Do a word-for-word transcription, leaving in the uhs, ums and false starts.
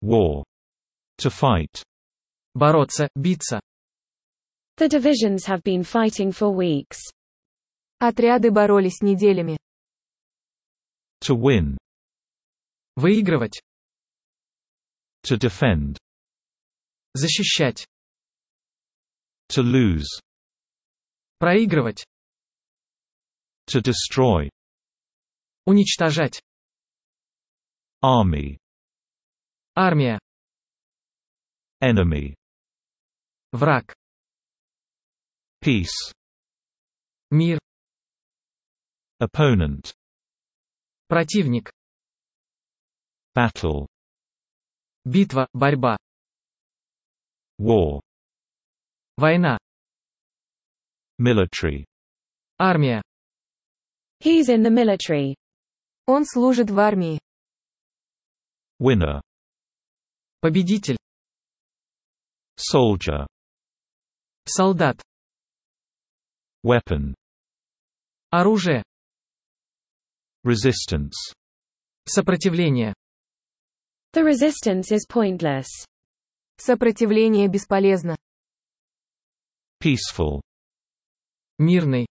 War. To fight. Бороться, биться. The divisions have been fighting for weeks. Отряды боролись неделями. To win. Выигрывать. To defend. Защищать. To lose. Проигрывать. To destroy. Уничтожать. Army. Армия. Enemy. Враг. Peace. Мир. Opponent. Противник. Battle. Битва, борьба. War. Война. Military. Армия. He's in the military. Он служит в армии. Winner. Победитель. Soldier. Солдат. Weapon. Оружие. Resistance. Сопротивление. The resistance is pointless. Сопротивление бесполезно. Peaceful. Мирный.